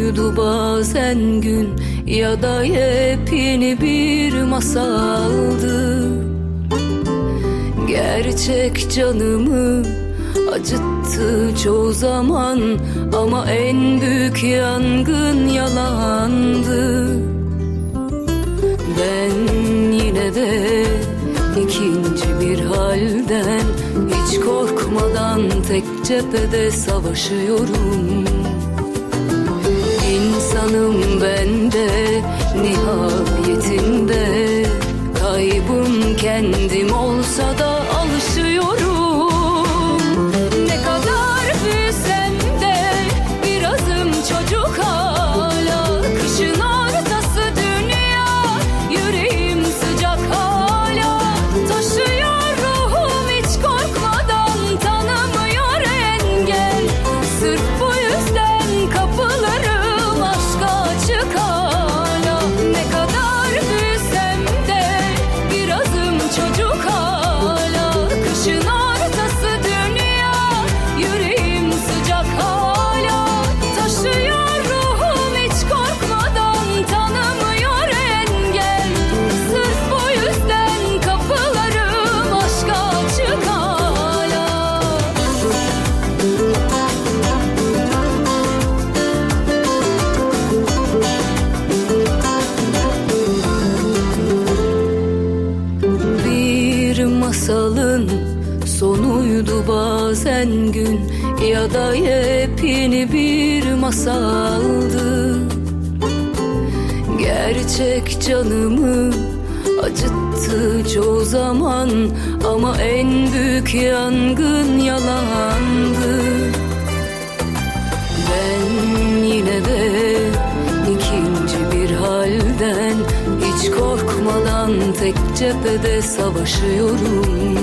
sonuydu bazen gün ya da yepyeni bir masaldı. Gerçek canımı acıttı çoğu zaman ama en büyük yangın yalandı. Ben yine de ikinci bir halden hiç korkmadan tek cephede savaşıyorum. İnsanım ben de nihayetinde, kaybım kendim olsa da alışıyorum. Ne kadar büyüsem de birazım çocuk hala. Kışın ortası dünya, yüreğim sıcak hala. Taşıyor ruhum hiç korkmadan, tanımıyor engel. Sırf bu yüzden kapılarım aşka açık hala. Ne kadar büyüsem de birazım çocuk hala. Kışın ortası dünya, yüreğim sıcak hala. Taşıyor ruhum hiç korkmadan, tanımıyor engel. Sırf bu yüzden kapılarım aşka açık hala. Bir masalın sonuydu bazen gün ya da yepyeni bir masaldı. Gerçek canımı acıttı çoğu zaman ama en büyük yangın yalandı. Ben yine de ikinci bir halden hiç korkmadan tek cephede savaşıyorum.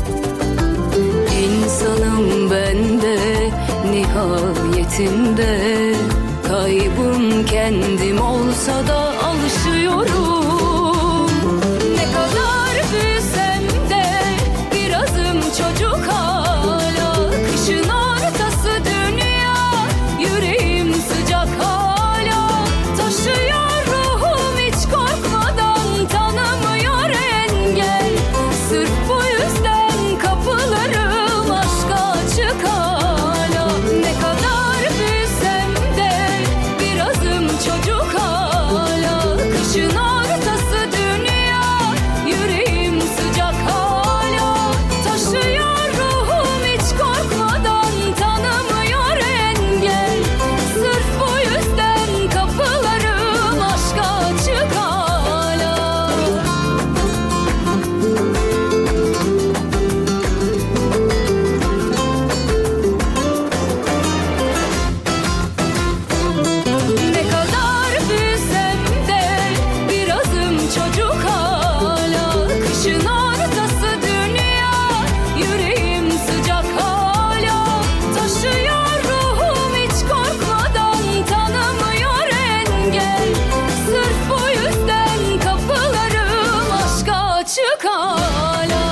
İnsanım ben de nihayetinde, kaybım kendim olsa da alışıyorum. Ne kadar büyüsem de birazım çocuk hala. Kışın ortası dünya, yüreğim sıcak hala. Taşıyor ruhum hiç korkmadan, tanımıyor engel. Sırf bu yüzden kapılarım aşka açık hala. Ne kadar büyüsem de birazım çocuk hala. Kışın ortası dünya, yüreğim sıcak hala. Taşıyor ruhum hiç korkmadan, tanımıyor engel. Sırf bu yüzden kapılarım aşka açık hala. Ne kadar büyüsem de birazım çocuk hala. Kışın ortası dünya, yüreğim sıcak hala. Taşıyor ruhum hiç korkmadan, tanımıyor engel. Sırf bu yüzden kapılarım aşka açık hala.